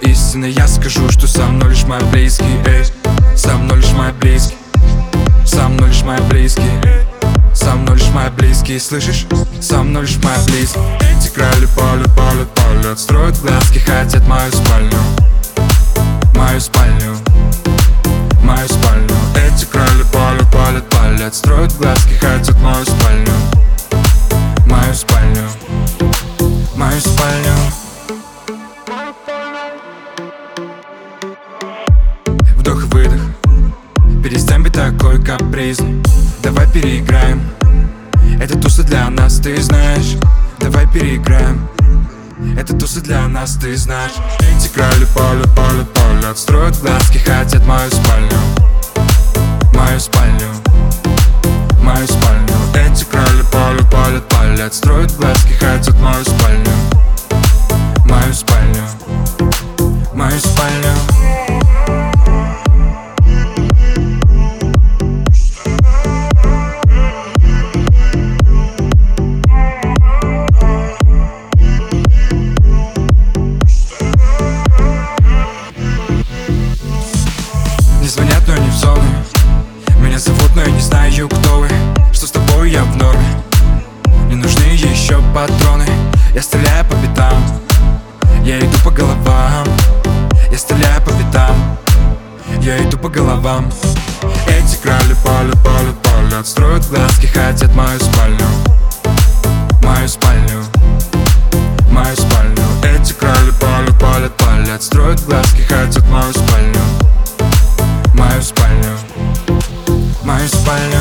истина. Я скажу, что со мной лишь мои близкие, эй. Со мной лишь мои близкие, со мной лишь мои близкие, со мной лишь мои близкие, слышишь? Со мной лишь мои близкие. Эти крали палят, строят глазки, хотят мою спальню, мою спальню, мою спальню. Эти крали палят, строят глазки, хотят мою спальню, мою спальню, мою спальню. Вдох-выдох, перестань быть такой капризной. Давай переиграем, это туса для нас, ты знаешь. Давай переиграем, это туса для нас, ты знаешь. Эти крали палят, строят глазки, хотят мою спальню, мою спальню, мою спальню. Эти крали палят, строят глазки, хотят мою спальню, мою спальню, мою спальню. Звонят, но не в зону. Меня зовут, но я не знаю, кто вы. Что с тобой, я в норме. Не нужны еще патроны. Я стреляю по битам, я иду по головам. Я стреляю по битам, я иду по головам. Эти крали палят, строят глазки, хотят мою спальню, мою спальню, мою спальню. Эти крали палят, строят глазки, хотят мою спальню, мою спальню, мою спальню.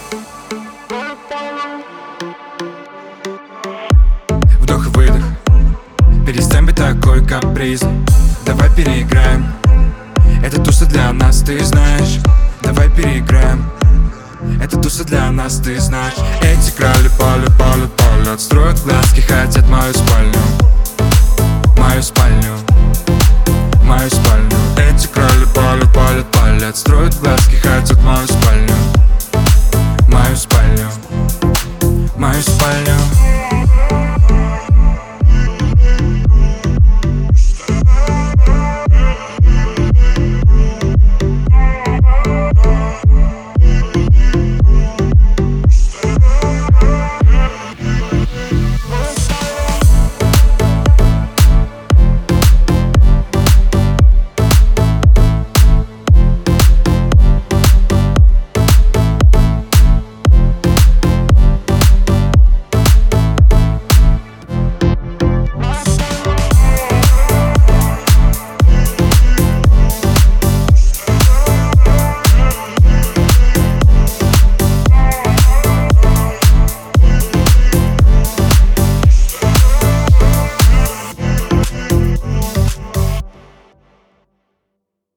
Вдох-выдох, перестань быть такой капризной. Давай переиграем, это туса для нас, ты знаешь. Давай переиграем, это туса для нас, ты знаешь. Эти крали палят, строят глазки, хотят мою спальню, мою спальню, мою спальню. Эти крали палят, строят глазки, хотят мою спальню, мою спальню, мою спальню.